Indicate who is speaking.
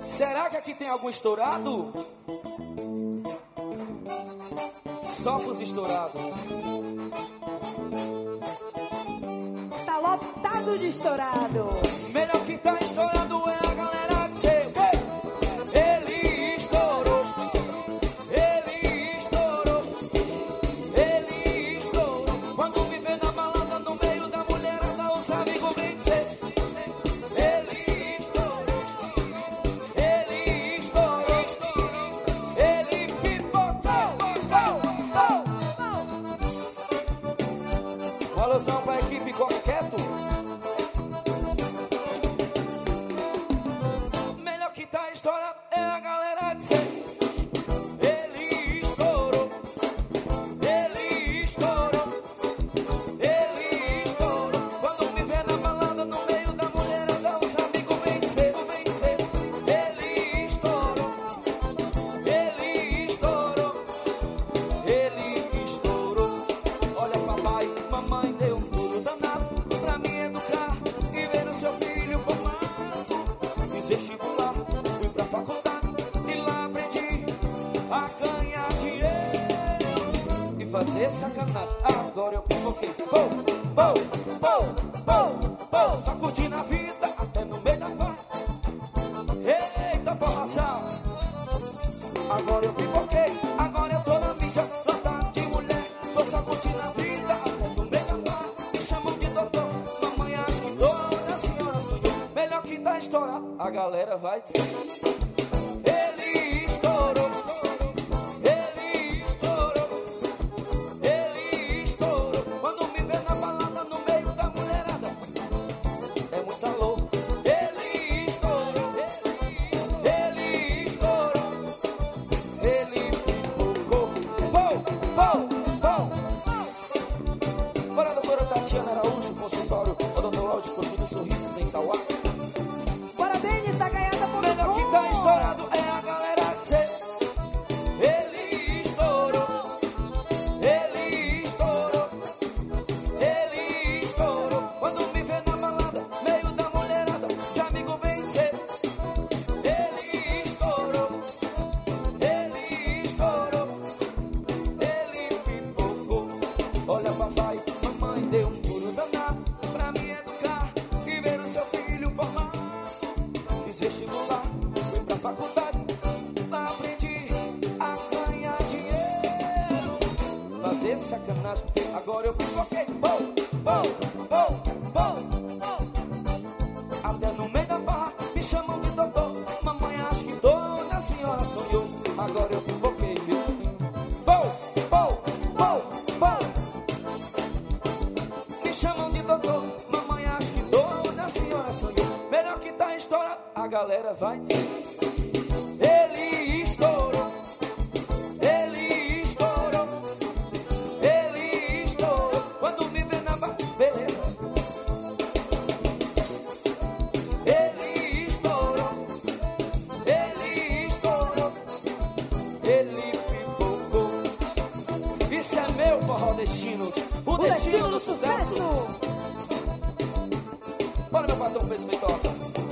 Speaker 1: Será que aqui tem algum estourado? Só pros estourados.
Speaker 2: Tá lotado de estourado.
Speaker 1: Melhor que tá estourado é a galera de seu. Ele estourou. Ele estourou. Ele estourou. Quando me vê na balada no meio da mulherada, os amigos vêm dizer. Ele estourou. Ele estourou. Ele pipocou. Uma alusão pra equipe Come Quieto. Melhor que tá estourado é a galera de ser. Ele estourou. Ele estourou. Ele estourou. Quando me vê na balada no meio da mulherada, os amigos vêm dizer. Ele estourou. Ele estourou. Ele estourou. Olha, papai, mamãe deu um pulo danado pra me educar e ver o seu filho formado. Fiz vestibular, fui pra faculdade e lá aprendi a ganhar dinheiro e fazer sacanagem. Agora eu pipoquei. Só curtindo a vida até no meio da paz. Eita, formação. Agora eu pipoquei, agora eu tô na mídia, lotado de mulher. Tô só curtindo a vida até no meio da paz. Me chamam de doutor, mamãe acha que toda senhora sonhou. Melhor que tá estourado, a galera vai dizer. Ele estourou. Ele estourou. Ele estourou. Quando me vê na balada no meio da mulherada, é muita louca. Ele estourou. Ele estourou. Ele pipocou. Bora, doutora Tatiana Araújo, consultório odontológico de sorrisos em Tauá.
Speaker 2: Bora, Denis, tá ganhando por
Speaker 1: Melhor que tá estourado é a galera dizer. Ele estourou. Ele estourou. Ele estourou. Quando me vê na balada, meio da mulherada, os amigos vêm dizer. Ele estourou. Ele estourou. Ele pipocou. Olha, papai, mamãe deu um pulo danado pra me educar e ver o seu filho formado. Fiz vestibular, fui pra faculdade, lá aprendi a ganhar dinheiro, fazer sacanagem. Agora eu pipoquei. Até no meio da barra me chamam de doutor. Mamãe acha que toda senhora sonhou. Agora eu pipoquei, viu? Me chamam de doutor. Mamãe acha que toda senhora sonhou. Melhor que tá estourado, a galera vai dizer. Ele estourou. Ele estourou. Ele estourou. Quando me vê na barra, beleza. Ele estourou. Ele estourou. Ele pipocou. Isso é meu forró destinos. O destino do sucesso. Bora, meu patrão Pedro Feitosa.